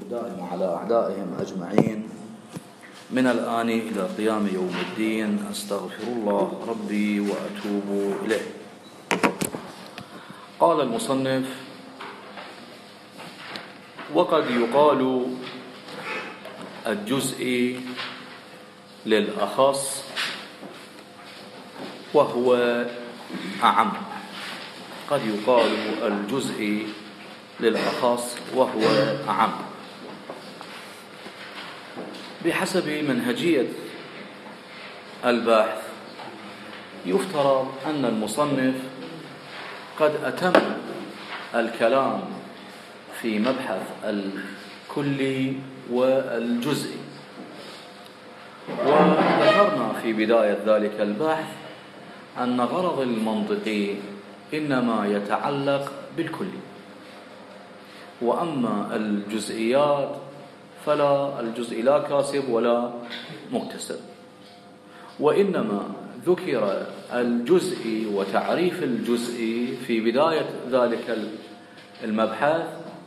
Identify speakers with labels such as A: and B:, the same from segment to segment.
A: الدائم على أعدائهم أجمعين من الآن إلى قيام يوم الدين. أستغفر الله ربي وأتوب إليه. قال المصنف: وقد يقال الجزء للأخص وهو أعم. قد يقال الجزء للأخص وهو أعم بحسب منهجية البحث. يفترض أن المصنف قد أتم الكلام في مبحث الكلي والجزئي، وذكرنا في بداية ذلك البحث أن غرض المنطق إنما يتعلق بالكلي، وأما الجزئيات فلا، الجزء لا كاسب ولا مكتسب، وإنما ذكر الجزء وتعريف الجزء في بداية ذلك المبحث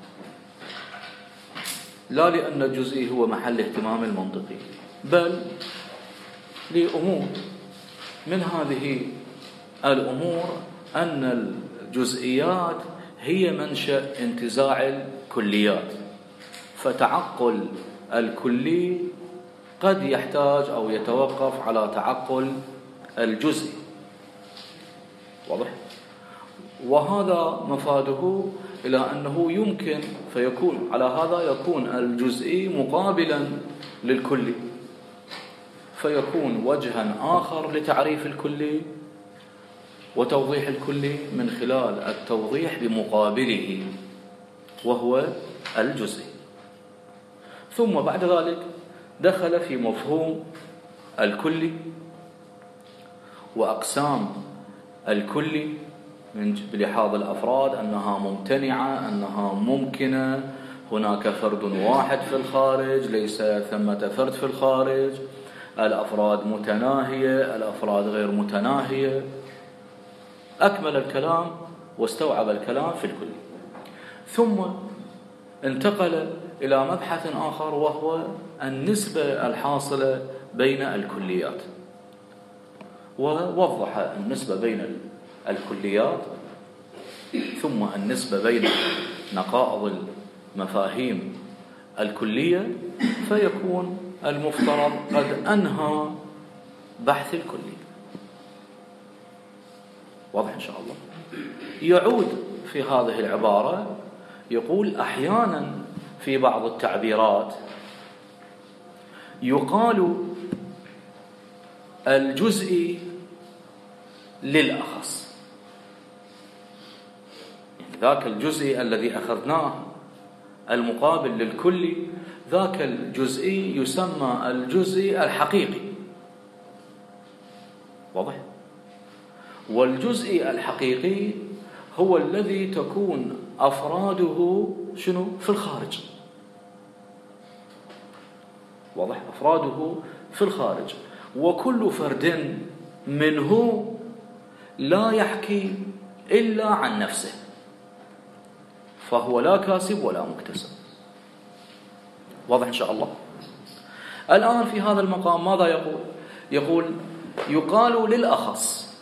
A: لا لأن الجزء هو محل اهتمام المنطقي، بل لأمور. من هذه الأمور أن الجزئيات هي منشأ انتزاع الكليات، فتعقل الكلي قد يحتاج أو يتوقف على تعقل الجزئي. واضح؟ وهذا مفاده إلى أنه يمكن فيكون على هذا يكون الجزئي مقابلا للكلي، فيكون وجها آخر لتعريف الكلي وتوضيح الكلي من خلال التوضيح بمقابله وهو الجزئي. ثم بعد ذلك دخل في مفهوم الكلي وأقسام الكلي بلحاظ الأفراد، أنها ممتنعة، أنها ممكنة، هناك فرد واحد في الخارج، ليس ثمة فرد في الخارج، الأفراد متناهية، الأفراد غير متناهية. أكمل الكلام واستوعب الكلام في الكلي، ثم انتقل إلى مبحث آخر وهو النسبة الحاصلة بين الكليات، ووضح النسبة بين الكليات ثم النسبة بين نقائض المفاهيم الكلية، فيكون المفترض قد أنهى بحث الكلي. واضح إن شاء الله؟ يعود في هذه العبارة يقول: أحيانا في بعض التعبيرات يقال الجزء للأخص، ذاك الجزء الذي أخذناه المقابل للكلي، ذاك الجزئي يسمى الجزء الحقيقي. واضح؟ والجزء الحقيقي هو الذي تكون أفراده شنو؟ في الخارج. واضح؟ أفراده في الخارج، وكل فرد منه لا يحكي إلا عن نفسه، فهو لا كاسب ولا مكتسب. واضح إن شاء الله؟ الآن في هذا المقام ماذا يقول؟ يقول يقال للأخص.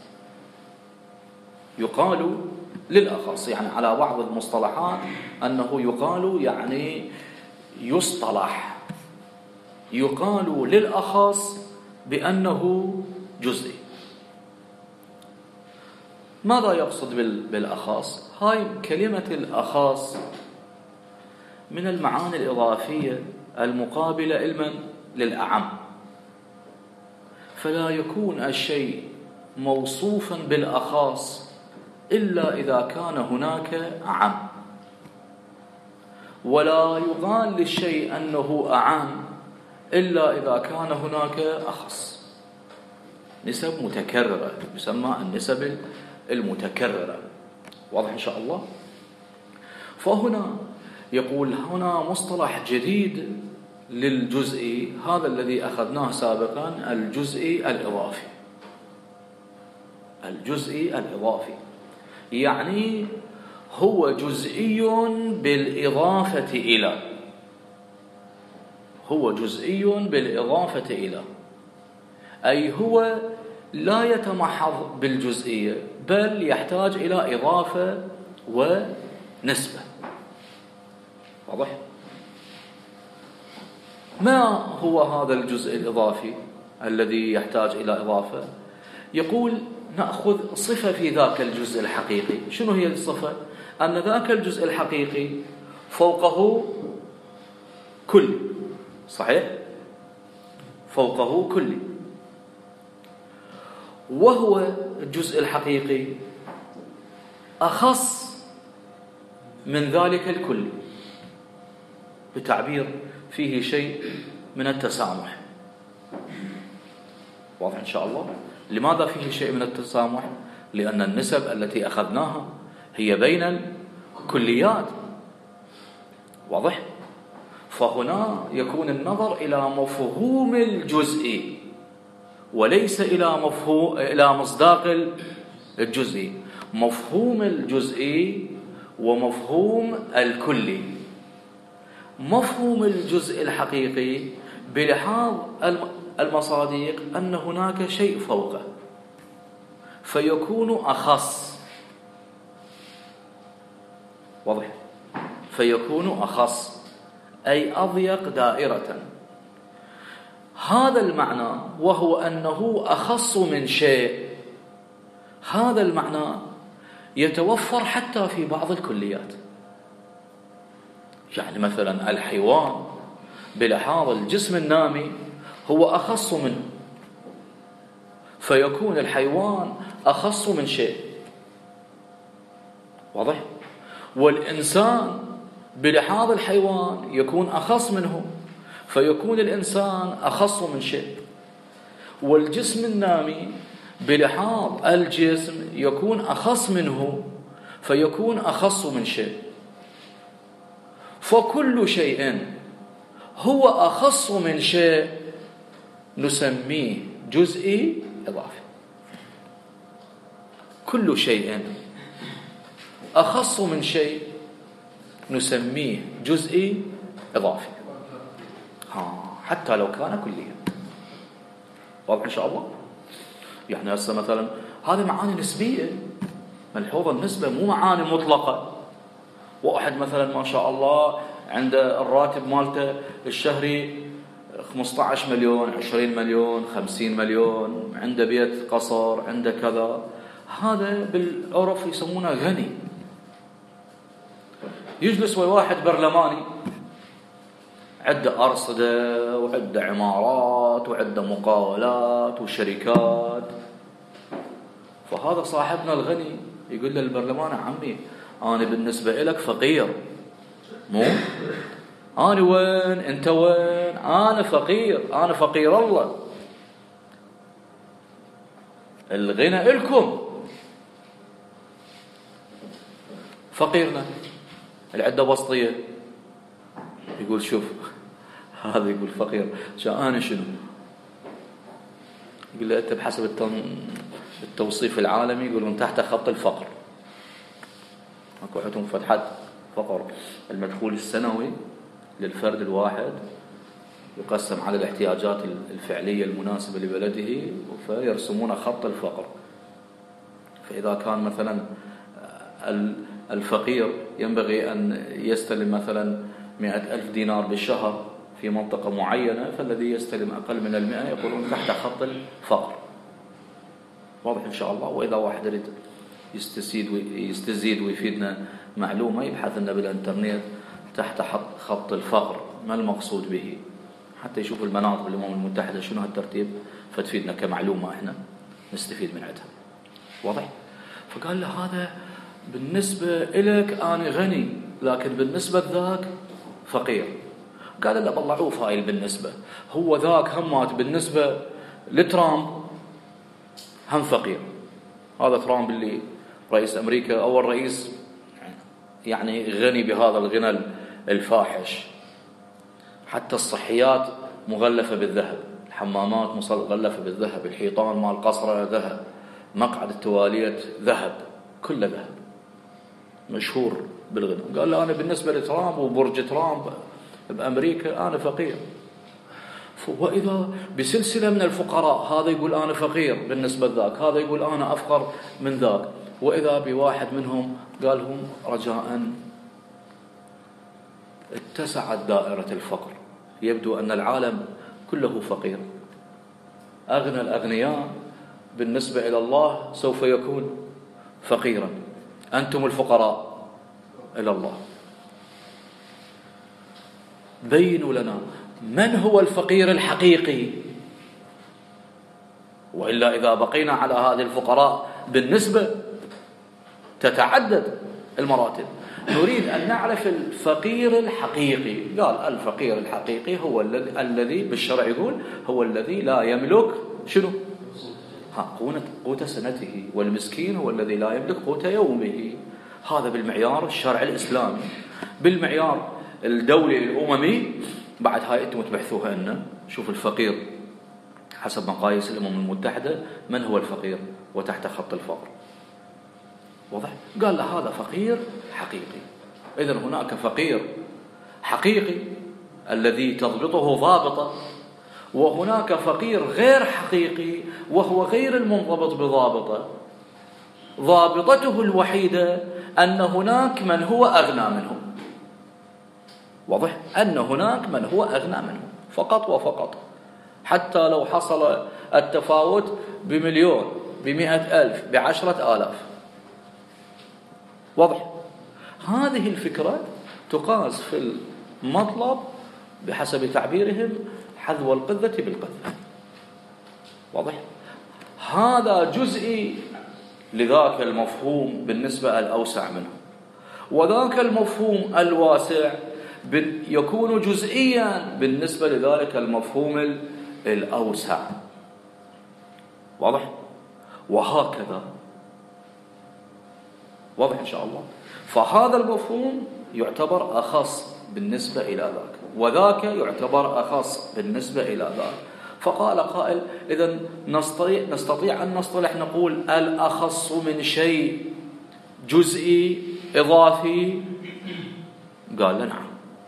A: يقال للأخص يعني على بعض المصطلحات أنه يقال يعني يصطلح، يقال للأخص بأنه جزئي. ماذا يقصد بالأخص؟ هاي كلمة الأخص من المعاني الإضافية المقابلة للأعم، فلا يكون الشيء موصوفا بالأخص إلا إذا كان هناك أعم، ولا يقال للشيء أنه أعم إلا إذا كان هناك أخص. نسب متكررة يسمى النسب المتكررة. واضح إن شاء الله؟ فهنا يقول هنا مصطلح جديد للجزء، هذا الذي أخذناه سابقا، الجزء الإضافي. الجزء الإضافي يعني هو جزئي بالإضافة إلى، هو جزئي بالإضافة إلى، أي هو لا يتمحض بالجزئية بل يحتاج إلى إضافة ونسبة. واضح؟ ما هو هذا الجزء الإضافي الذي يحتاج إلى إضافة؟ يقول نأخذ صفة في ذاك الجزء الحقيقي. شنو هي الصفة؟ أن ذاك الجزء الحقيقي فوقه كل، صحيح؟ فوقه كل، وهو الجزء الحقيقي أخص من ذلك الكل، بتعبير فيه شيء من التسامح. واضح إن شاء الله؟ لماذا فيه شيء من التسامح؟ لأن النسب التي أخذناها هي بين الكليات. واضح؟ فهنا يكون النظر إلى مفهوم الجزء وليس إلى مصداق الجزء. مفهوم الجزء ومفهوم الكلي. مفهوم الجزء الحقيقي بلحاظ المصادق أن هناك شيء فوقه فيكون أخص. واضح؟ فيكون أخص أي أضيق دائرة. هذا المعنى وهو أنه أخص من شيء، هذا المعنى يتوفر حتى في بعض الكليات. يعني مثلا الحيوان بلحاظ الجسم النامي هو أخص منه، فيكون الحيوان أخص من شيء. واضح؟ والإنسان بلحاظ الحيوان يكون أخص منه، فيكون الإنسان أخص من شيء. والجسم النامي بلحاظ الجسم يكون أخص منه، فيكون أخص من شيء. فكل شيء هو أخص من شيء نسميه جزئي إضافي. كل شيء أخص من شيء نسميه جزئي إضافي، حتى لو كان كليا. واضح إن شاء الله؟ يعني هسه مثلا هذه معاني نسبية ملحوظة. النسبة مو معاني مطلقة. واحد مثلا ما شاء الله عنده الراتب مالته الشهري 15 مليون 20 مليون 50 مليون، عنده بيت قصر، عنده كذا، هذا بالعرف يسمونه غني. يجلس واحد برلماني عنده أرصدة وعنده عمارات وعنده مقاولات وشركات، فهذا صاحبنا الغني يقول للبرلمان عمي أنا بالنسبة إلك فقير، مو أنا وين أنت وين، أنا فقير، أنا فقير الله، الغنى إلكم، فقيرنا اللي عنده وسطية. يقول شوف هذا يقول فقير، أنا شنو؟ يقول له أنت بحسب التوصيف العالمي يقول من تحت خط الفقر. اكو عندهم فتحات فقر. المدخول السنوي للفرد الواحد يقسم على الاحتياجات الفعلية المناسبة لبلده فيرسمون خط الفقر. فإذا كان مثلا الفقير ينبغي أن يستلم مثلا 100,000 دينار بالشهر في منطقة معينة، فالذي يستلم أقل من 100 يقولون تحت خط الفقر. واضح إن شاء الله؟ وإذا واحد يريد يستزيد ويفيدنا معلومة يبحث لنا بالإنترنت تحت خط الفقر ما المقصود به، حتى يشوف المناطق الأمم المتحدة شنو هالترتيب، فتفيدنا كمعلومة إحنا نستفيد من عندها. واضح؟ فقال له هذا بالنسبة إلك أنا غني، لكن بالنسبة ذاك فقير. قال له بالله عوف هاي بالنسبة، هو ذاك همات بالنسبة لترامب هم فقير. هذا ترامب اللي رئيس أمريكا أول رئيس يعني غني بهذا الغنى الفاحش، حتى الصحيات مغلفة بالذهب، الحمامات مغلفة بالذهب، الحيطان مال قصره ذهب، مقعد التواليت ذهب، كله ذهب، مشهور بالغنى. قال له أنا بالنسبة لترامب وبرج ترامب بأمريكا أنا فقير. وإذا بسلسلة من الفقراء، هذا يقول أنا فقير بالنسبة لذاك، هذا يقول أنا أفقر من ذاك، وإذا بواحد منهم قال لهم رجاء اتسعت دائرة الفقر، يبدو أن العالم كله فقير، أغنى الأغنياء بالنسبة إلى الله سوف يكون فقيرا، أنتم الفقراء إلى الله. بينوا لنا من هو الفقير الحقيقي، وإلا إذا بقينا على هذه الفقراء بالنسبة تتعدد المراتب. نريد أن نعرف الفقير الحقيقي. قال الفقير الحقيقي هو الذي بالشرع يقول هو الذي لا يملك شنو؟ قوت سنته، والمسكين هو الذي لا يملك قوت يومه. هذا بالمعيار الشرع الإسلامي. بالمعيار الدولي الأممي بعد هاي أنتم تبحثوها لنا. شوف الفقير حسب مقاييس الأمم المتحدة من هو الفقير وتحت خط الفقر، واضح؟ قال له هذا فقير حقيقي. إذن هناك فقير حقيقي الذي تضبطه ضابطة، وهناك فقير غير حقيقي وهو غير المنضبط بضابطة، ضابطته الوحيدة أن هناك من هو أغنى منه. واضح؟ أن هناك من هو أغنى منه فقط وفقط، حتى لو حصل التفاوت بمليون، ب100,000، ب10,000. واضح؟ هذه الفكرة تقاس في المطلب بحسب تعبيرهم حذو القذة بالقذة. واضح؟ هذا جزئي لذاك المفهوم بالنسبة الأوسع منه، وذاك المفهوم الواسع يكون جزئيا بالنسبة لذلك المفهوم الأوسع. واضح؟ وهكذا. واضح إن شاء الله. فهذا المفهوم يعتبر أخص بالنسبة إلى ذاك، وذاك يعتبر أخص بالنسبة إلى ذاك. فقال قائل إذن نستطيع أن نصطلح نقول الأخص من شيء جزئي إضافي؟ قال نعم،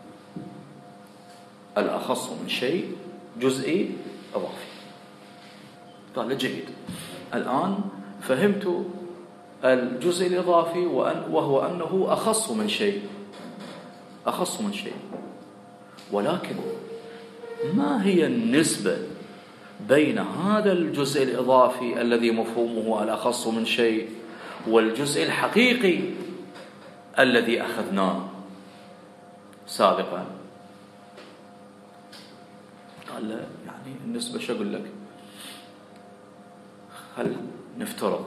A: الأخص من شيء جزئي إضافي. قال جيد، الآن فهمت الجزء الإضافي وهو أنه أخص من شيء، أخص من شيء. ولكن ما هي النسبة بين هذا الجزء الإضافي الذي مفهومه الأخص من شيء والجزء الحقيقي الذي أخذناه سابقا؟ قال يعني النسبة شو أقول لك؟ هل نفترض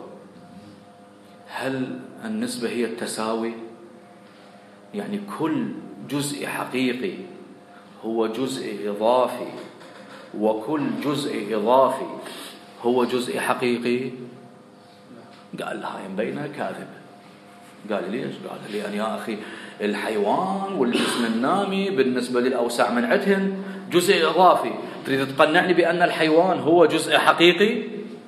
A: هل النسبة هي التساوي؟ يعني كل جزء حقيقي هو جزء إضافي وكل جزء إضافي هو جزء حقيقي؟ قال هاي مبينة كاذب. قال ليش؟ قال لي أن يا أخي الحيوان والجسم النامي بالنسبة للأوسع من عندهن جزء إضافي، تريد تقنعني بأن الحيوان هو جزء حقيقي؟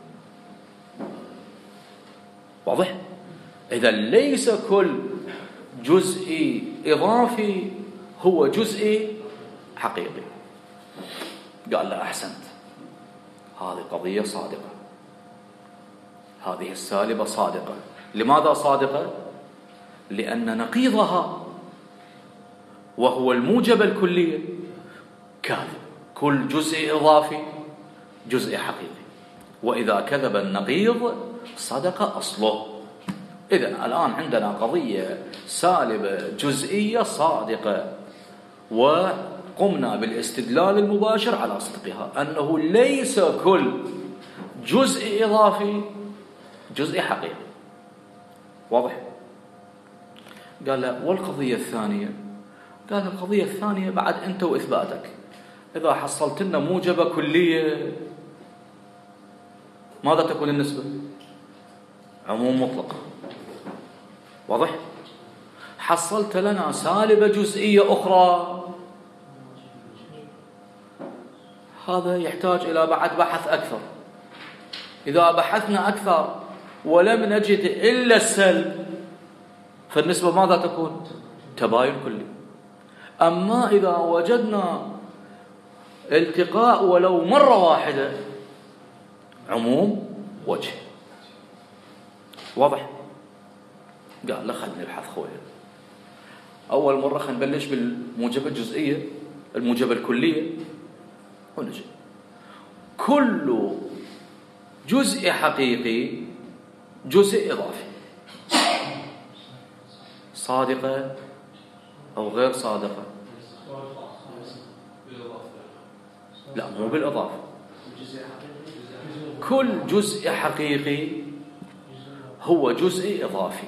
A: واضح؟ إذا ليس كل جزء إضافي هو جزء حقيقي. قال لا أحسنت، هذه قضية صادقة، هذه السالبة صادقة. لماذا صادقة؟ لأن نقيضها وهو الموجب الكلية كاذب. كل جزء إضافي جزء حقيقي، وإذا كذب النقيض صدق أصله. إذن الآن عندنا قضية سالبة جزئية صادقة، وقمنا بالاستدلال المباشر على صدقها، أنه ليس كل جزء إضافي جزء حقيقي. واضح؟ قال لا. والقضية الثانية؟ قال القضية الثانية بعد أنت وإثباتك، إذا حصلت لنا موجبة كلية ماذا تكون النسبة؟ عموم مطلق. واضح؟ حصلت لنا سالبة جزئية أخرى، هذا يحتاج إلى بعد بحث أكثر. إذا بحثنا أكثر ولم نجد إلا السلب فالنسبة ماذا تكون؟ تباين كلي. أما إذا وجدنا التقاء ولو مرة واحدة عموم وجه. واضح؟ قال لا خلنا نبحث خويا. أول مرة خلينا نبلش بالموجبة الجزئية، الموجبة الكلية، ونجي كل جزء حقيقي جزء إضافي، صادقة أو غير صادقة. لا مو بالإضافة، كل جزء حقيقي هو جزء إضافي.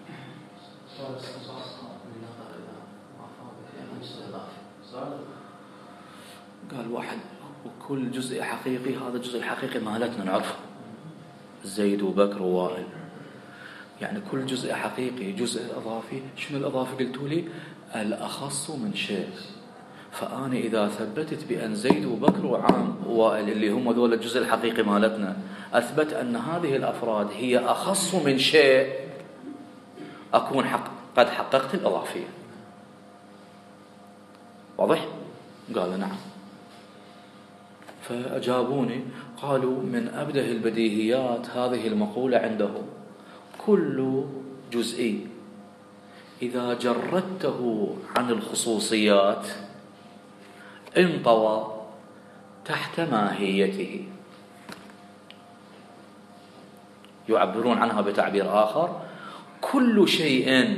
A: قال واحد وكل جزء حقيقي، هذا الجزء الحقيقي مالتنا نعرفه، زيد وبكر ووائل، يعني كل جزء حقيقي جزء إضافي. شنو الإضافي قلتوا لي؟ الأخص من شيء. فأنا إذا ثبتت بأن زيد وبكر وعام ووائل اللي هم ذول الجزء الحقيقي مالتنا، أثبت أن هذه الأفراد هي أخص من شيء، أكون قد حققت الإضافية. واضح؟ قال نعم. فأجابوني قالوا من أبده البديهيات هذه المقولة عندهم: كل جزئي إذا جردته عن الخصوصيات انطوى تحت ماهيته. يعبرون عنها بتعبير آخر: كل شيء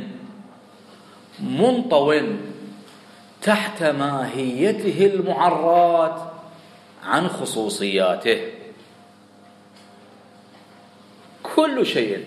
A: منطو تحت ماهيته المعرات عن خصوصياته. كل شيء.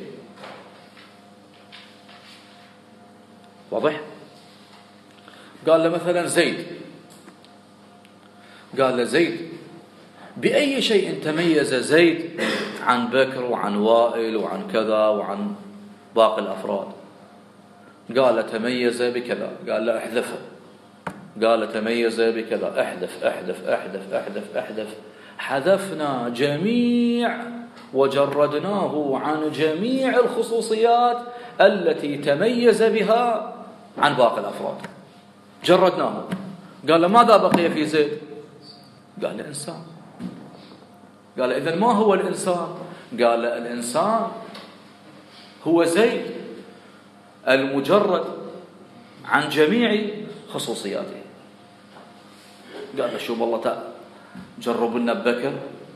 A: واضح؟ قال له مثلا زيد، قال له زيد بأي شيء تميز زيد عن بكر وعن وائل وعن كذا وعن باقي الأفراد؟ قال له تميز بكذا. قال له احذفه. قال له تميز بكذا. احذف احذف احذف احذف احذف. حذفنا جميع وجردناه عن جميع الخصوصيات التي تميز بها عن باقي الأفراد، جردناه. قال له ماذا بقي في زيد؟ قال له إنسان. قال له إذن ما هو الإنسان؟ قال له الإنسان هو زيد المجرد عن جميع خصوصياته. قال له شوف والله تعالى جربنا ببكر،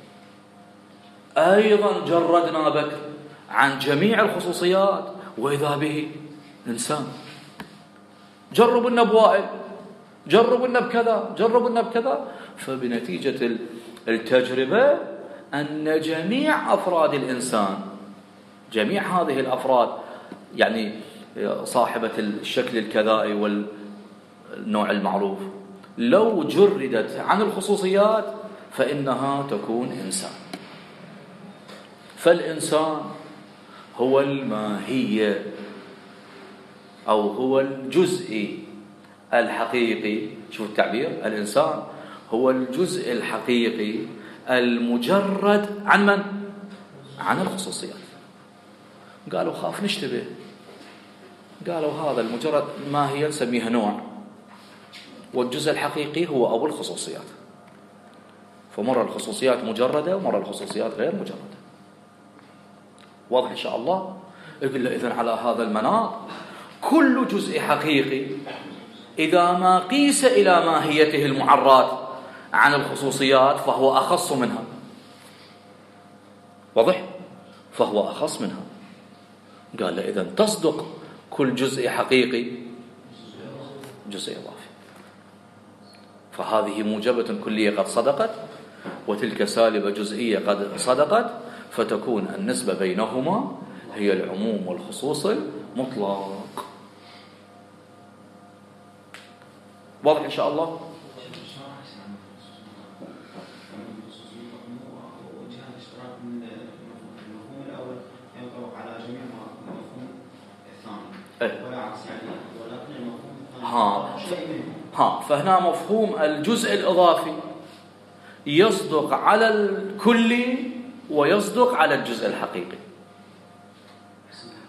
A: أيضا جردنا بكر عن جميع الخصوصيات وإذا به إنسان. جربنا بوائل، جربنا بكذا، جربنا بكذا. فبنتيجة التجربة أن جميع أفراد الإنسان، جميع هذه الأفراد، يعني صاحبة الشكل الكذائي والنوع المعروف، لو جردت عن الخصوصيات فإنها تكون إنسان. فالإنسان هو الماهية أو هو الجزء الحقيقي. شوف التعبير: الإنسان هو الجزء الحقيقي المجرد عن من؟ عن الخصوصيات. قالوا خاف نشتبه. قالوا هذا المجرد ماهية نسميها نوع، والجزء الحقيقي هو أول الخصوصيات. فمرة الخصوصيات مجردة ومرة الخصوصيات غير مجردة. واضح إن شاء الله؟ يقول له إذن على هذا المناط كل جزء حقيقي إذا ما قيس إلى ماهيته المعرات عن الخصوصيات فهو أخص منها. واضح؟ فهو أخص منها. قال له إذن تصدق كل جزء حقيقي جزء إضافي. فهذه موجبة كلية قد صدقت، وتلك سالبة جزئية قد صدقت، فتكون النسبة بينهما هي العموم والخصوص المطلق. واضح إن شاء الله؟ فهنا مفهوم الجزء الإضافي يصدق على الكلي ويصدق على الجزء الحقيقي.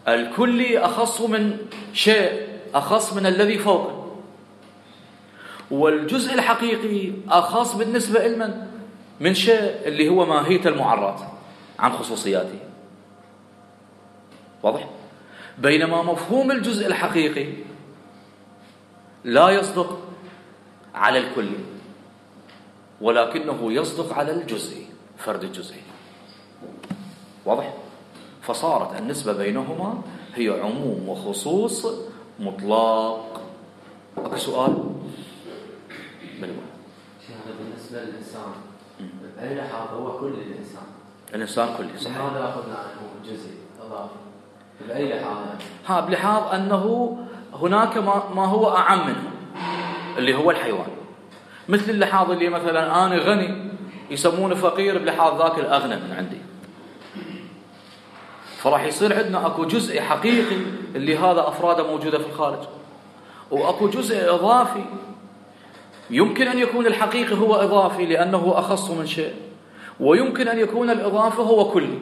A: الكلي أخص من شيء، أخص من الذي فوقه، والجزء الحقيقي أخص بالنسبة لمن؟ من شيء اللي هو ماهية المعرض عن خصوصياته. واضح؟ بينما مفهوم الجزء الحقيقي لا يصدق على الكل، ولكنه يصدق على الجزء، فرد الجزئي. واضح؟ فصارت النسبة بينهما هي عموم وخصوص مطلق. أكو سؤال؟
B: بالنسبة للإنسان بأي لحاظ هو كل
A: الإنسان كلي، صحيح.
B: لماذا أخذنا عنه جزء إضافي؟ بأي لحاظ؟
A: بلحاظ أنه هناك ما هو أعم منه اللي هو الحيوان، مثل اللحاظ اللي مثلا أنا غني يسمونه فقير، بلحاظ ذاك الأغنى من عندي. فراح يصير عندنا أكو جزء حقيقي اللي هذا أفراده موجودة في الخارج، وأكو جزء إضافي يمكن أن يكون الحقيقي هو إضافي لأنه أخص من شيء، ويمكن أن يكون الإضافي هو كلي.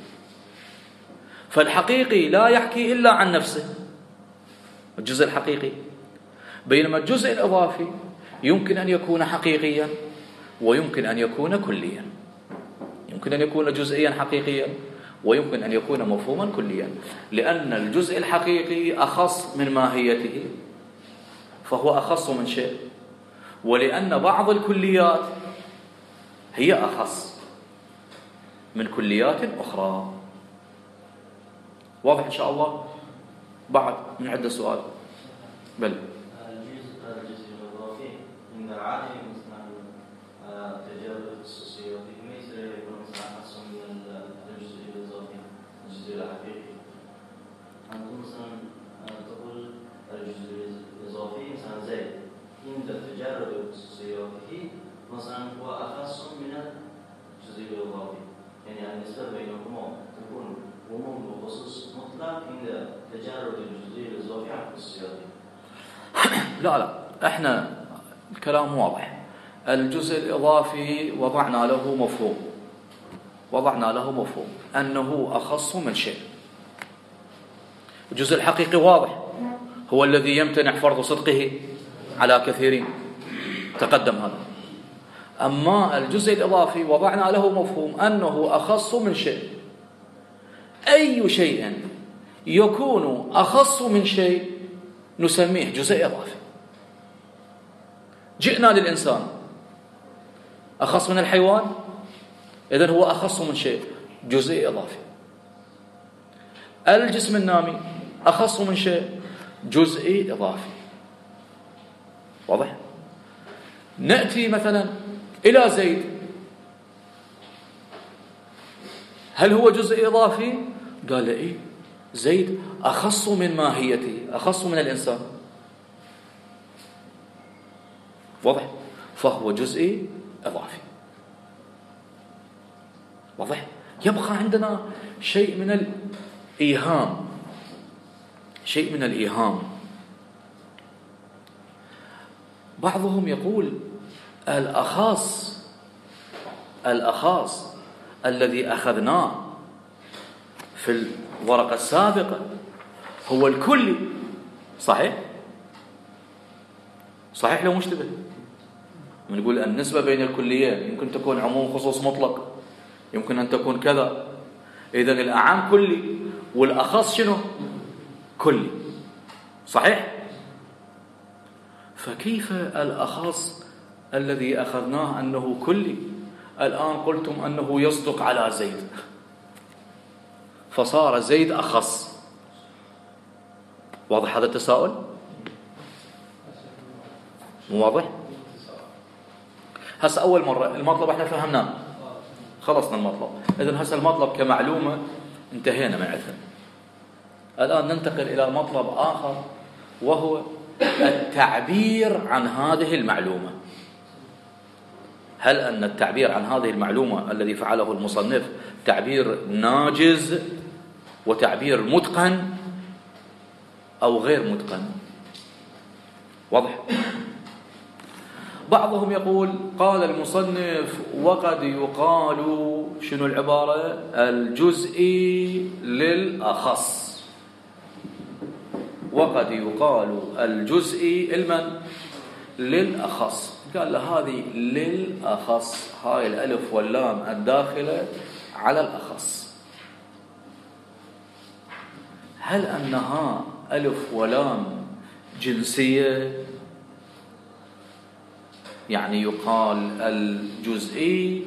A: فالحقيقي لا يحكي إلا عن نفسه، الجزء الحقيقي، بينما الجزء الإضافي يمكن أن يكون حقيقيا ويمكن أن يكون كليا، يمكن أن يكون جزئيا حقيقيا ويمكن أن يكون مفهوما كليا، لأن الجزء الحقيقي أخص من ماهيته فهو أخص من شيء، ولأن بعض الكليات هي أخص من كليات أخرى. واضح إن شاء الله؟ بعد من عدة سؤال. بل
C: الجزء الإضافي من العادة مثل تجارب الخصوصية ليس يكون مثلا أحسن من الجزء الإضافي، الجزء الحقيقي. أنت مثلا تقول الجزء الإضافي مثلا زي عند تجارب خصوصياته مثلا هو أخص من الجزء الإضافي، يعني النسبة بينهما تكون عموم وخصوص مطلق عند تجارب الجزء الإضافي عن خصوصياته.
A: لا احنا الكلام واضح. الجزء الإضافي وضعنا له مفهوم أنه أخص من شيء. الجزء الحقيقي واضح، هو الذي يمتنع فرض صدقه على كثيرين، تقدم هذا. أما الجزء الإضافي وضعنا له مفهوم أنه أخص من شيء. أي شيء يكون أخص من شيء نسميه جزء إضافي. جئنا للإنسان أخص من الحيوان، إذن هو أخص من شيء، جزء إضافي. الجسم النامي أخص من شيء، جزء إضافي. واضح؟ نأتي مثلا إلى زيد، هل هو جزء إضافي؟ قال إيه، زيد أخص من ماهيته، أخص من الإنسان. واضح؟ فهو جزء إضافي. واضح؟ يبقى عندنا شيء من الإيهام. بعضهم يقول الأخاص الذي أخذناه في الورقة السابقة هو الكلي. صحيح لو مشتبه. نقول النسبة بين الكليين يمكن تكون عموم خصوص مطلق، يمكن أن تكون كذا. إذن الأعام كلي والأخص شنو؟ كلي. صحيح؟ فكيف الأخص الذي أخذناه أنه كلي الآن قلتم أنه يصدق على زيد، فصار زيد أخص؟ واضح هذا التساؤل؟ مو واضح؟ هسه أول مرة المطلب احنا فهمناه، خلصنا المطلب. إذن هسه المطلب كمعلومة انتهينا معه. الآن ننتقل إلى مطلب آخر، وهو التعبير عن هذه المعلومة. هل أن التعبير عن هذه المعلومة الذي فعله المصنف تعبير ناجز وتعبير متقن أو غير متقن؟ واضح؟ بعضهم يقول قال المصنف وقد يقال شنو العبارة؟ الجزئي للأخص. وقد يقال الجزئي للأخص. قال له هذه للأخص، هاي الألف واللام الداخلة على الأخص. هل أنها ألف ولام جنسية؟ يعني يقال الجزئي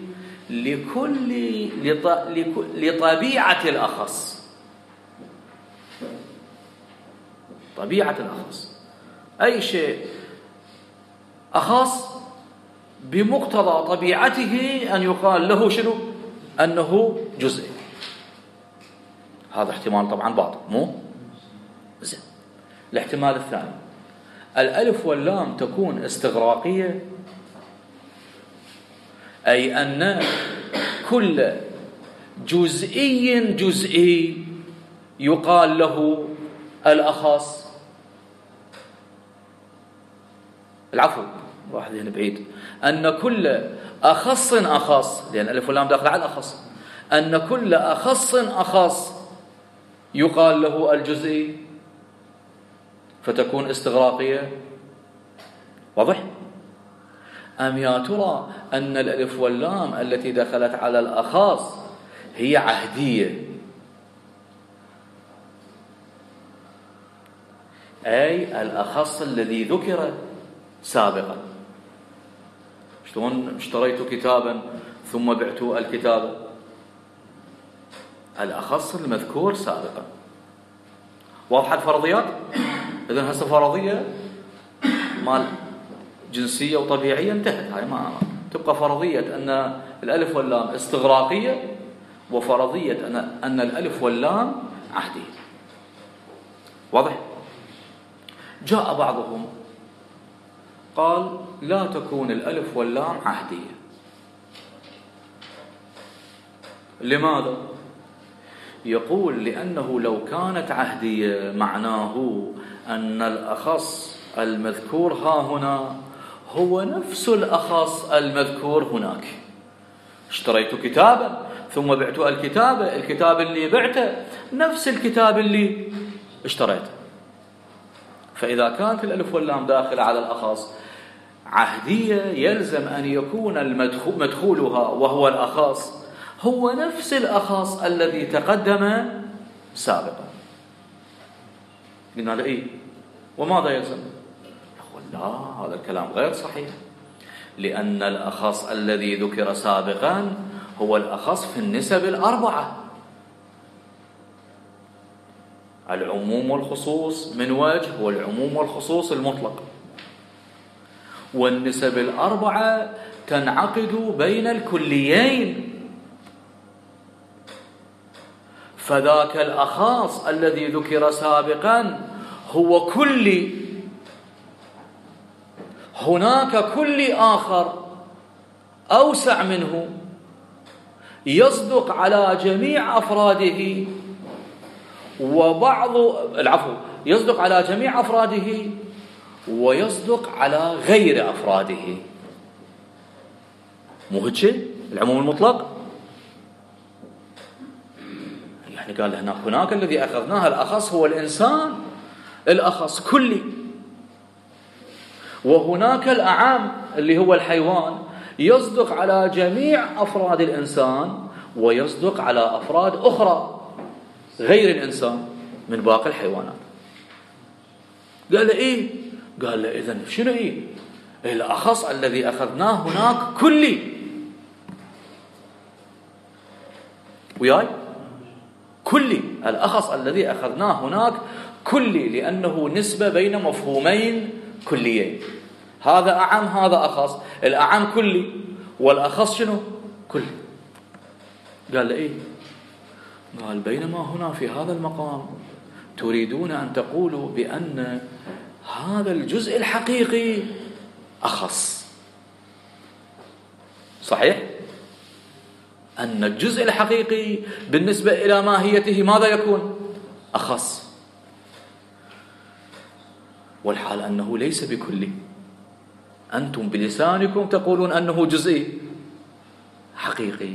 A: لطبيعة الأخص، طبيعة الأخص، أي شيء أخص بمقتضى طبيعته أن يقال له شنو؟ أنه جزئي. هذا احتمال طبعا باطل، مو زين. الاحتمال الثاني، الألف واللام تكون استغراقية، أي أن كل جزئي يقال له الأخص. العفو، واحد هنا بعيد، أن كل أخص، لأن الألف واللام داخل على الأخص، أن كل أخص يقال له الجزئي، فتكون استغراقية. واضح؟ أم يا ترى أن الألف واللام التي دخلت على الأخص هي عهدية، أي الأخص الذي ذكر سابقا. شلون اشتريت كتابا ثم بعت الكتاب؟ الأخص المذكور سابقا. واضحة الفرضيات؟ إذن هسه فرضية مال جنسية وطبيعية انتهت، هاي ما تبقى فرضية أن الألف واللام استغراقية، وفرضية أن الألف واللام عهدية. واضح؟ جاء بعضهم قال لا تكون الألف واللام عهدية. لماذا؟ يقول لأنه لو كانت عهدية معناه أن الأخص المذكور ها هنا هو نفس الأخص المذكور هناك. اشتريت كتابا ثم بعت الكتاب اللي بعته نفس الكتاب اللي اشتريته. فإذا كانت الألف واللام داخل على الأخص عهدية، يلزم أن يكون مدخولها وهو الأخص هو نفس الأخص الذي تقدم سابقا. قلنا له إيه؟ وماذا يلزم؟ يقول لا، هذا الكلام غير صحيح، لأن الأخص الذي ذكر سابقا هو الأخص في النسب الأربعة، العموم والخصوص من وجه، هو العموم والخصوص المطلق، والنسب الأربعة تنعقد بين الكليين. فذاك الأخص الذي ذكر سابقا هو كلي، هناك كلي آخر أوسع منه يصدق على جميع أفراده، يصدق على جميع أفراده ويصدق على غير أفراده. مو هيك شيء العموم المطلق؟ يعني قال هناك الذي أخذناه الأخص هو الإنسان، الأخص كلي، وهناك الأعم اللي هو الحيوان يصدق على جميع أفراد الإنسان ويصدق على أفراد أخرى غير الإنسان من باقي الحيوانات. قال له إيه؟ قال له إذن شنو إيه؟ الأخص الذي أخذناه هناك كلي. وياي؟ كلي، الأخص الذي أخذناه هناك كلي، لأنه نسبة بين مفهومين كليين، هذا أعم هذا أخص، الأعم كلي والأخص شنو؟ كلي. قال له إيه؟ قال بينما هنا في هذا المقام تريدون أن تقولوا بأن هذا الجزء الحقيقي أخص. صحيح؟ أن الجزء الحقيقي بالنسبة إلى ماهيته ماذا يكون؟ أخص، والحال أنه ليس بكلي. أنتم بلسانكم تقولون أنه جزئي حقيقي.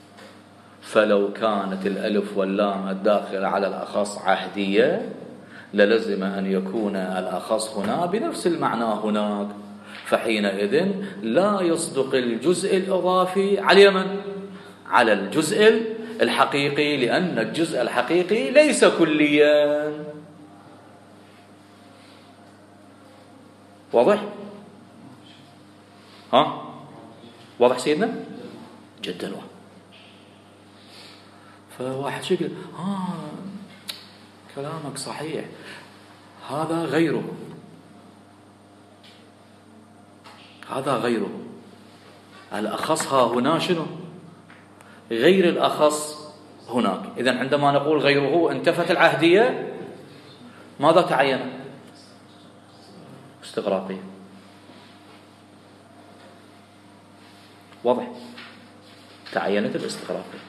A: فلو كانت الألف واللام الداخلة على الأخص عهدية للزم أن يكون الأخص هنا بنفس المعنى هناك، فحينئذ لا يصدق الجزء الإضافي على من؟ على الجزء الحقيقي، لأن الجزء الحقيقي ليس كليا. واضح؟ ها؟ واضح سيدنا؟ جدا واضح. فواحد شو يقول كلامك صحيح، هذا غيره، هذا غيره، الأخص ها هنا شنو؟ غير الأخص هناك. إذن عندما نقول غيره انتفت العهدية، ماذا تعين؟ استغراقية. واضح؟ تعينت الاستغراقية.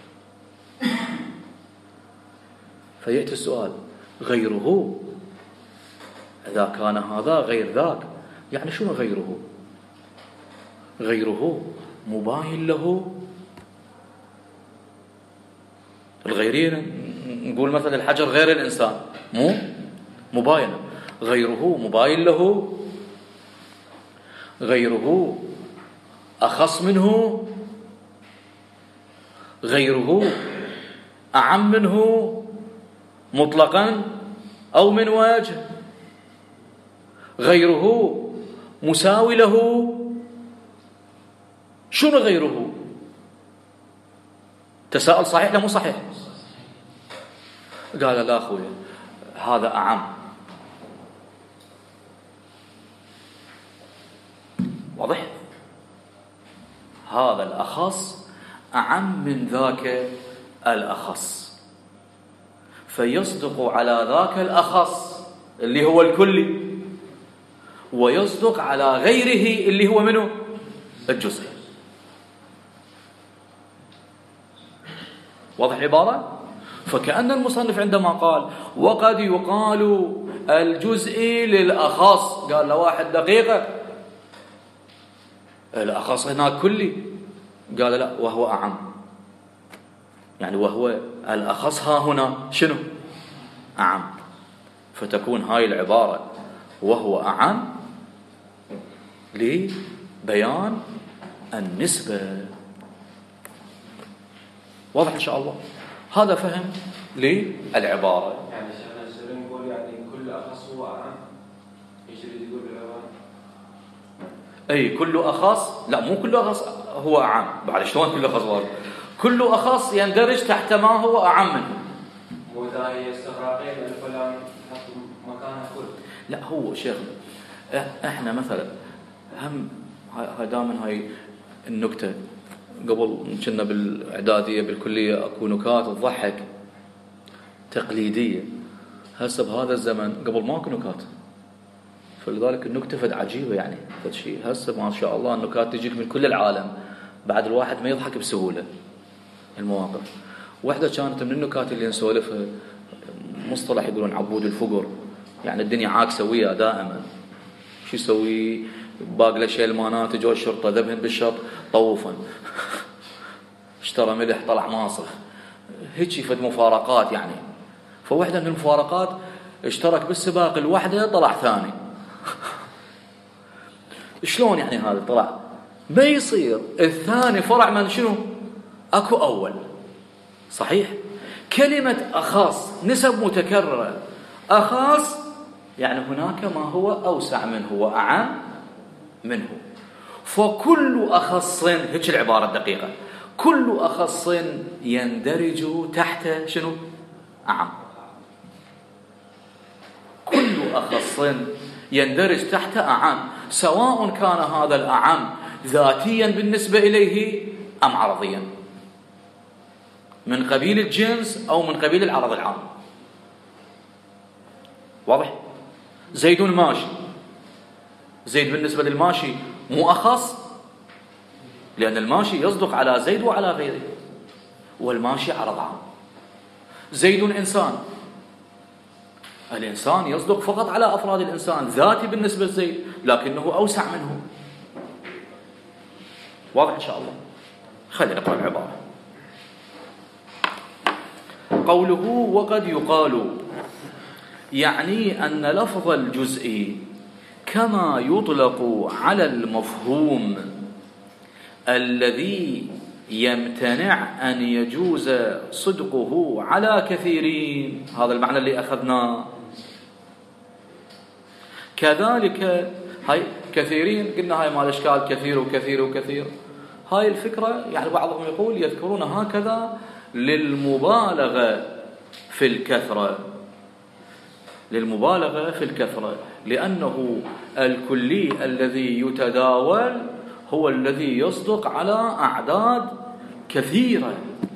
A: فيأتي السؤال غيره إذا كان هذا غير ذاك، يعني شنو غيره؟ غيره مباين له. الغيرين نقول مثلا الحجر غير الإنسان، مو مباينة. غيره مباين له، غيره أخص منه، غيره أعم منه مطلقا أو من وجه، غيره مساوي له. شنو غيره؟ تساؤل صحيح لا مو صحيح؟ قال لا أخوي هذا أعم. واضح؟ هذا الأخص أعم من ذاك الأخص، فيصدق على ذاك الأخص اللي هو الكلي، ويصدق على غيره اللي هو منه الجزئي. واضح العبارة؟ فكأن المصنف عندما قال وقد يقال الجزئي للأخص، قال لواحد دقيقة الأخص هناك كلي، قال لا وهو أعم، يعني وهو الأخص ها هنا شنو؟ أعم. فتكون هاي العبارة وهو أعم لبيان النسبة. واضح إن شاء الله؟ هذا فهم للعبارة.
B: يعني شيخنا السلام يقول يعني كل أخص هو أعم، ايش اللي يقول بالعبارة؟
A: أي كل أخص، لا مو كل أخص هو أعم، بعد شلون كل أخص هو؟ كل أخص يندرج تحت ما هو أعم منه.
B: وإذا هي استغراقية الفلان حط مكانها كل.
A: لا هو شيخ احنا مثلا هم هاي دائما هاي النكتة، قبل كنا بالإعدادية بالكلية اكو نكات تضحك تقليدية، هسه بهذا الزمن قبل ماكو نكات، فلذلك النكتة فد عجيبة يعني فد شيء. هسه ما شاء الله النكات تجيك من كل العالم، بعد الواحد ما يضحك بسهولة المواقف. واحدة كانت من النكات اللي نسولفها مصطلح يقولون عبود الفقر، يعني الدنيا عاكسة وياه دائما، شو يسوي؟ باقله شيء المانات، جو الشرطة ذبهن بالشط طوفا اشترى ملح طلع ماصخ، هيك فد مفارقات يعني. فواحدة من المفارقات اشترك بالسباق الوحدة طلع ثاني. شلون يعني هذا طلع؟ ما يصير الثاني فرع من شنو؟ اكو اول. صحيح؟ كلمة أخاص نسب متكررة، أخاص يعني هناك ما هو أوسع منه وأعم منه. فكل أخص، هيك العبارة الدقيقة، كل أخص يندرج تحت شنو؟ أعم. كل أخص يندرج تحت أعم، سواء كان هذا الأعم ذاتيا بالنسبة إليه أم عرضيا، من قبيل الجنس أو من قبيل العرض العام. واضح؟ زيد ماشي، زيد بالنسبة للماشي مو أخص، لأن الماشي يصدق على زيد وعلى غيره، والماشي عرض عام. زيد إنسان، الإنسان يصدق فقط على أفراد الإنسان، ذاتي بالنسبة لزيد لكنه أوسع منه. واضح إن شاء الله؟ خلينا نقرأ العبارة. قوله وقد يقال يعني أن لفظ الجزء كما يطلق على المفهوم الذي يمتنع أن يجوز صدقه على كثيرين، هذا المعنى اللي أخذناه. كذلك هاي كثيرين قلنا هاي ما الإشكال كثير وكثير وكثير، هاي الفكرة يعني بعضهم يقول يذكرون هكذا للمبالغة في الكثرة، للمبالغة في الكثرة، لأنه الكلي الذي يتداول هو الذي يصدق على أعداد كثيرة،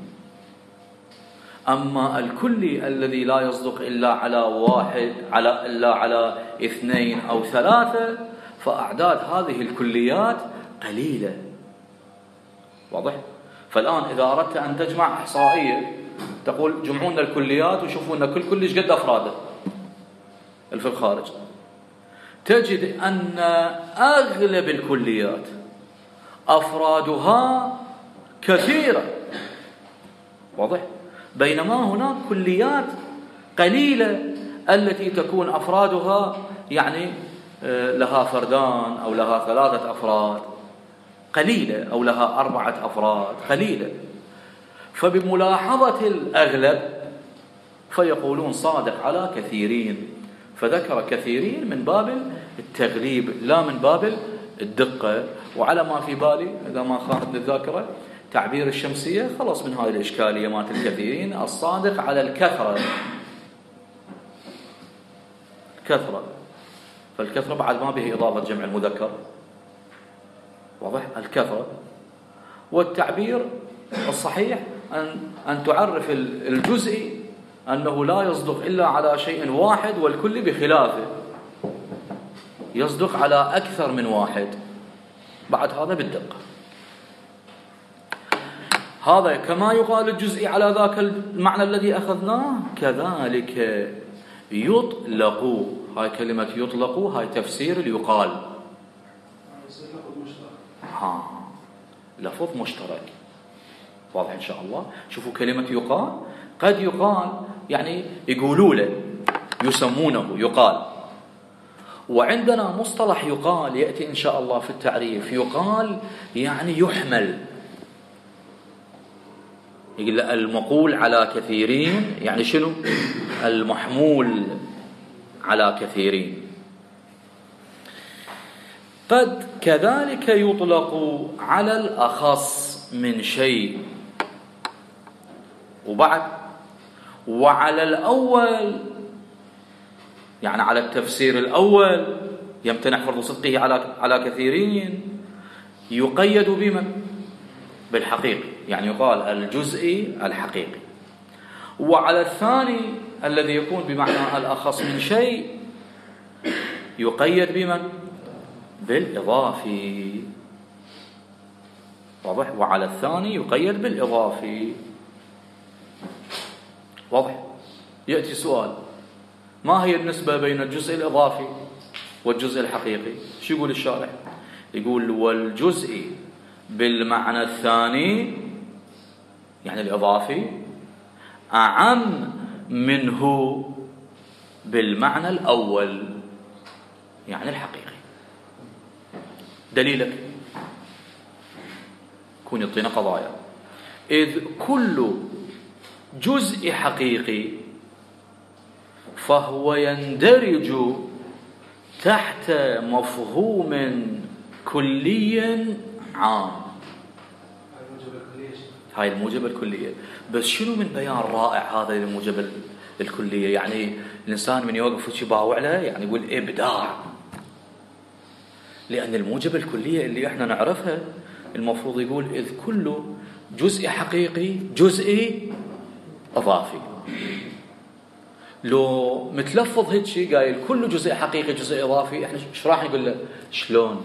A: أما الكلي الذي لا يصدق إلا على واحد إلا على 2 أو 3 فأعداد هذه الكليات قليلة. واضح؟ فالآن إذا أردت أن تجمع إحصائية تقول جمعون الكليات وشوفوا أن كل كلش قد أفراده في الخارج، تجد أن أغلب الكليات أفرادها كثيرة. واضح؟ بينما هناك كليات قليلة التي تكون أفرادها يعني لها فردان أو لها 3 أفراد قليلة أو لها 4 أفراد قليلة. فبملاحظة الأغلب فيقولون صادق على كثيرين، فذكر كثيرين من باب التغليب لا من باب الدقة. وعلى ما في بالي إذا ما خانتني الذاكرة تعبير الشمسية خلص من هذه الإشكالية مات الكثيرين، الصادق على الكثرة كثرة، فالكثرة بعد ما به إضافة جمع المذكر. واضح؟ الكثرة. والتعبير الصحيح أن تعرف الجزء أنه لا يصدق إلا على شيء واحد والكل بخلافه، يصدق على أكثر من واحد، بعد هذا بالدقة. هذا كما يقال الجزء على ذاك المعنى الذي أخذناه. كذلك يطلق، هاي كلمة يطلق هاي تفسير اليقال، لفظ مشترك. واضح إن شاء الله. شوفوا كلمة يقال، قد يقال يعني يقولوا له يسمونه يقال، وعندنا مصطلح يقال يأتي إن شاء الله في التعريف. يقال يعني يحمل، يقول المقول على كثيرين يعني شنو؟ المحمول على كثيرين. قد كذلك يطلق على الأخص من شيء، وبعد وعلى الأول يعني على التفسير الأول يمتنع فرض صدقه على كثيرين، يقيد بمن؟ بالحقيقي، يعني يقال الجزئي الحقيقي. وعلى الثاني الذي يكون بمعنى الأخص من شيء يقيد بمن؟ بالإضافي. واضح؟ وعلى الثاني يقيد بالإضافي. واضح؟ يأتي سؤال: ما هي النسبة بين الجزء الإضافي والجزء الحقيقي؟ شو يقول الشارح؟ يقول والجزء بالمعنى الثاني يعني الإضافي أعم منه بالمعنى الأول يعني الحقيقي. دليلك كون يعطينا قضايا. إذ كل جزء حقيقي فهو يندرج تحت مفهوم كلي عام. هاي الموجبة الكلية. بس شنو من بيان رائع هذا الموجبة الكلية؟ يعني الإنسان من يوقف يباوع له يعني يقول إبداع، لأن الموجبة الكلية اللي احنا نعرفها المفروض يقول إذ كل جزء حقيقي جزء إضافي. لو متلفظ هيك شيء قايل كل جزء حقيقي جزء إضافي، احنا ايش راح نقول له؟ شلون؟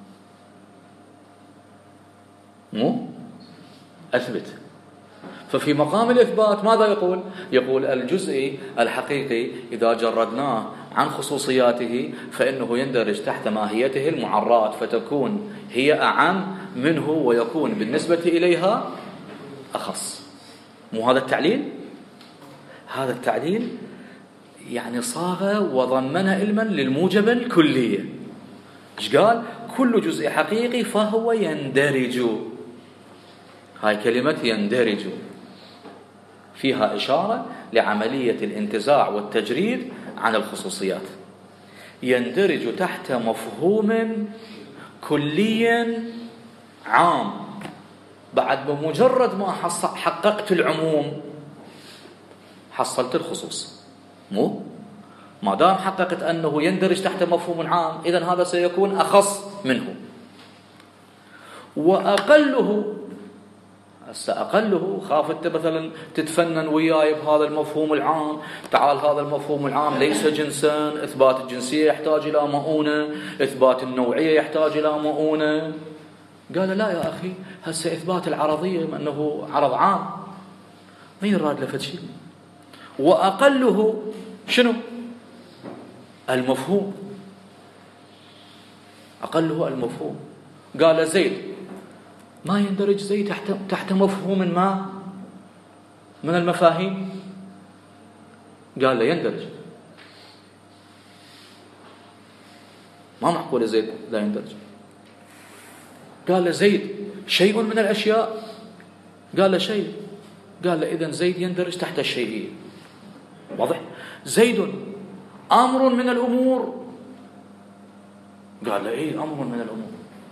A: مو أثبت. ففي مقام الإثبات ماذا يقول؟ يقول الجزء الحقيقي إذا جردناه عن خصوصياته فإنه يندرج تحت ماهيته المعرات، فتكون هي أعم منه ويكون بالنسبة إليها أخص. مو هذا التعليل؟ هذا التعليل يعني صاغ وضمن علما للموجب الكلية. إيش قال؟ كل جزء حقيقي فهو يندرج. هاي كلمة يندرج فيها إشارة لعملية الانتزاع والتجريد عن الخصوصيات. يندرج تحت مفهوم كلي عام. بعد بمجرد ما حققت العموم حصلت الخصوص. مو ما دام حققت أنه يندرج تحت مفهوم عام، إذن هذا سيكون أخص منه. وأقله أقله خافت مثلا تتفنن وياي بهذا المفهوم العام. تعال هذا المفهوم العام ليس جنسا، إثبات الجنسية يحتاج إلى مؤونة، إثبات النوعية يحتاج إلى مؤونة. قال لا يا أخي، هسه إثبات العرضية أنه عرض عام ما يراد لفت شيء. وأقله شنو؟ المفهوم. أقله المفهوم. قال زيد ما يندرج زيد تحت مفهوم ما من المفاهيم؟ قال لا يندرج. ما معقول زيد لا يندرج. قال زيد شيء من الأشياء؟ قال شيء. قال إذن زيد يندرج تحت الشيئية. واضح؟ زيد أمر من الأمور؟ قال إيه أمر من الأمور.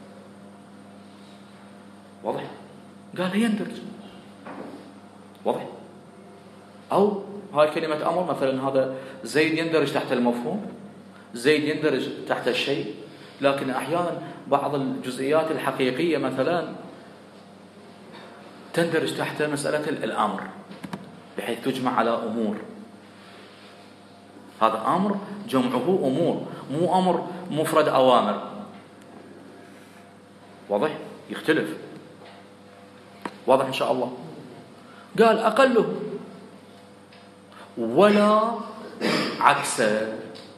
A: واضح؟ قال يندرج. واضح؟ أو هاي كلمة أمر مثلا، هذا زيد يندرج تحت المفهوم، زيد يندرج تحت الشيء. لكن أحيانا بعض الجزئيات الحقيقية مثلا تندرج تحت مسألة الأمر، بحيث تجمع على أمور. هذا أمر جمعه أمور، مو أمر مفرد أوامر. واضح؟ يختلف. واضح إن شاء الله. قال أقله ولا عكسه.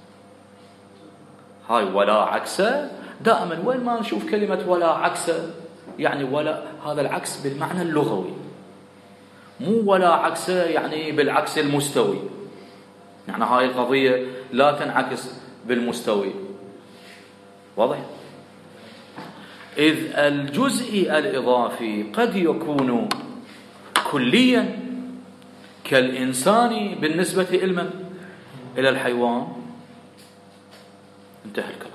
A: هاي ولا عكسه دائما وين ما نشوف كلمة ولا عكسه، يعني ولا هذا العكس بالمعنى اللغوي، مو ولا عكسه يعني بالعكس المستوي. يعني هاي القضية لا تنعكس بالمستوي. واضح؟ إذ الجزء الإضافي قد يكون كليا كالإنسان بالنسبة إلى الحيوان. انتهى الكلام.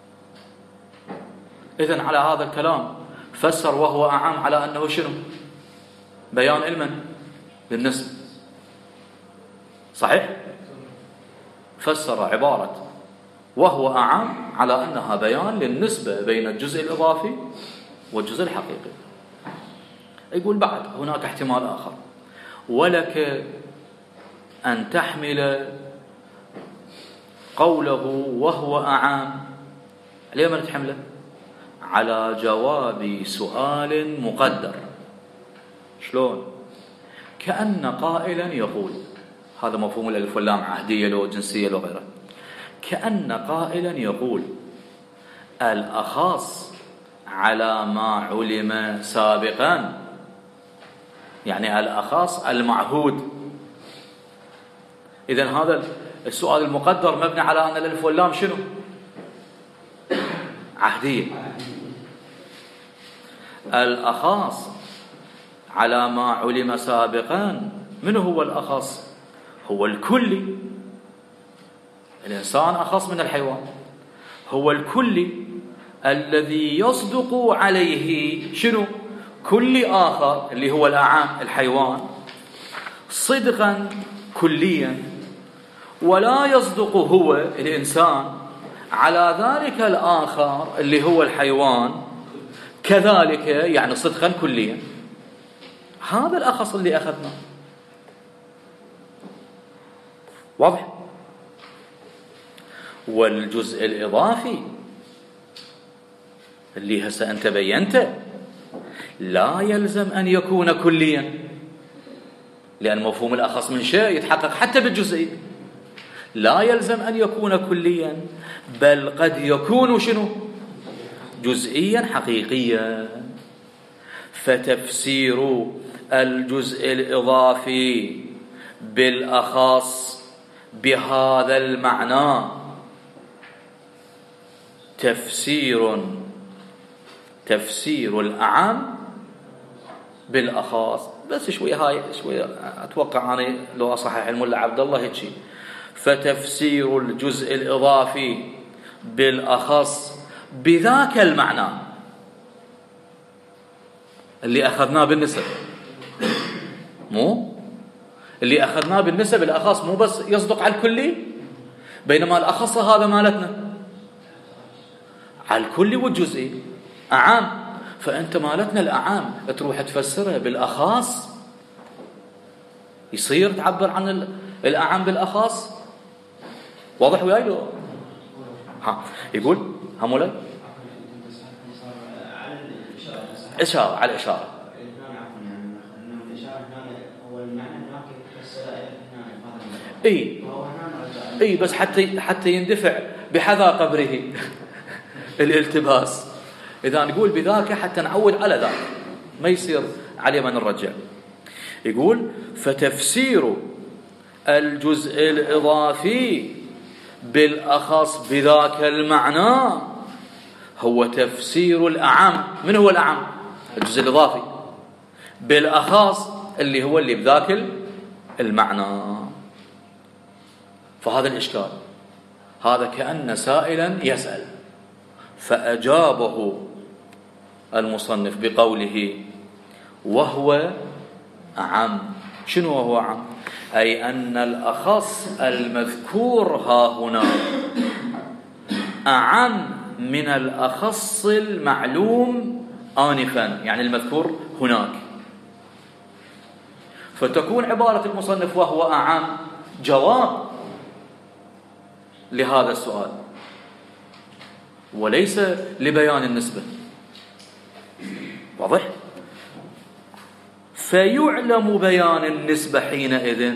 A: إذن على هذا الكلام فسر وهو أعم على أنه شنو؟ بيان علما بالنسبة. صحيح؟ فسر عبارة وهو أعم على أنها بيان للنسبة بين الجزء الإضافي والجزء الحقيقي. يقول بعد هناك احتمال آخر، ولك أن تحمل قوله وهو أعام ليه ما نتحمله؟ على جواب سؤال مقدر. شلون؟ كأن قائلا يقول، هذا مفهوم الألف واللام، عهدية لو جنسية لو غيره. كأن قائلا يقول الأخص على ما علم سابقا، يعني الأخص المعهود. إذن هذا السؤال المقدر مبني على أن الألف واللام شنو؟ عهدية. الأخص على ما علم سابقا، من هو الأخص؟ هو الكلي. الإنسان أخص من الحيوان. هو الكلي الذي يصدق عليه شنو؟ كل آخر اللي هو الأعام الحيوان صدقا كليا، ولا يصدق هو الإنسان على ذلك الآخر اللي هو الحيوان كذلك، يعني صدقا كليا. هذا الأخص اللي أخذناه. واضح؟ والجزء الإضافي اللي هسه أنت بينته لا يلزم أن يكون كليا، لأن مفهوم الأخص من شيء يتحقق حتى بالجزئي. لا يلزم أن يكون كليا، بل قد يكون شنو؟ جزئيا حقيقيا. فتفسير الجزء الإضافي بالأخص بهذا المعنى تفسير الأعم بالأخص. بس شوية أتوقع أنا لو أصحح الملا عبد الله هيك شيء. فتفسير الجزء الإضافي بالأخص بذاك المعنى اللي أخذناه بالنسب، مو اللي أخذناه بالنسب الأخص مو بس يصدق على الكلي، بينما الأخص هذا مالتنا على الكلي والجزئي أعام. فأنت مالتنا الأعام تروح تفسرها بالأخص، يصير تعبر عن الأعام بالأخص. واضح وياي لو؟ يقول همولا إشارة على الإشارة. اي بس حتى يندفع بحذا قبره الالتباس. إذا نقول بذاك حتى نعود على ذاك، ما يصير عليه ما نرجع. يقول فتفسير الجزء الإضافي بالأخص بذاك المعنى هو تفسير الأعم. من هو الأعم؟ الجزء الإضافي بالأخص اللي هو اللي بذاك المعنى. فهذا الإشكال، هذا كأن سائلا يسأل، فأجابه المصنف بقوله وهو أعم. شنو وهو أعم؟ أي أن الأخص المذكور ها هنا أعم من الأخص المعلوم آنفا، يعني المذكور هناك. فتكون عبارة المصنف وهو أعم جواب لهذا السؤال وليس لبيان النسبة. واضح؟ فيعلم بيان النسبة حينئذ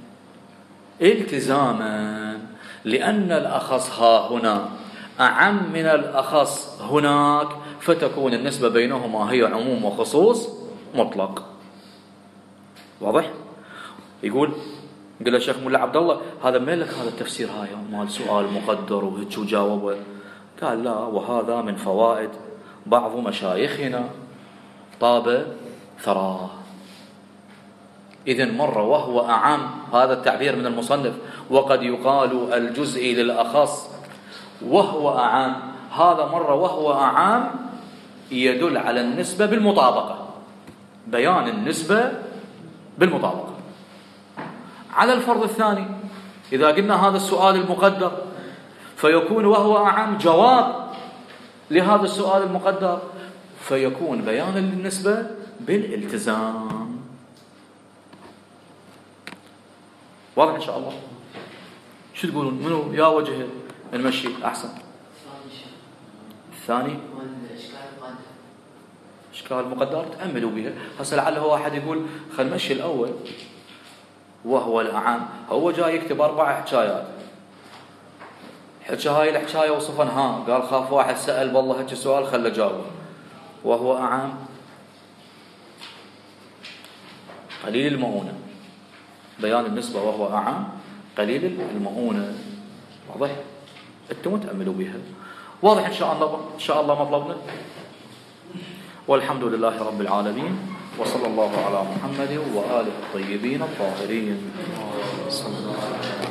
A: التزاما، لأن الأخص ها هنا أعم من الأخص هناك، فتكون النسبة بينهما هي عموم وخصوص مطلق. واضح؟ يقول قال الشيخ ملا عبد الله هذا ما لك هذا التفسير هاي مال سؤال مقدر وهيك وجاوبه. قال لا، وهذا من فوائد بعض مشايخنا طاب ثراه. إذن مرة وهو أعم، هذا التعبير من المصنف، وقد يقال الجزئي للأخص وهو أعم. هذا مرة وهو أعم يدل على النسبة بالمطابقة، بيان النسبة بالمطابقة. على الفرض الثاني إذا قلنا هذا السؤال المقدر فيكون وهو أعم جواب لهذا السؤال المقدر، فيكون بيان للنسبة بالالتزام. واضح إن شاء الله؟ شو تقولون؟ منو يا وجه المشي أحسن؟ الثاني إشكال مقدر تأملوا بها. هسه لعله واحد يقول خل نمشي الأول وهو الأعم. هو جاي يكتب 4 حكايات، حكى هاي الحكاية وصفنها، قال خاف واحد سأل والله هيك السؤال خله جاوب. وهو أعم قليل المؤونة، بيان النسبة وهو أعم قليل المؤونة. واضح؟ أنتم تأملوا بها. واضح إن شاء الله مطلبنا. والحمد لله رب العالمين، وصلى الله على محمد وآله الطيبين الطاهرين. صلى الله عليه وسلم.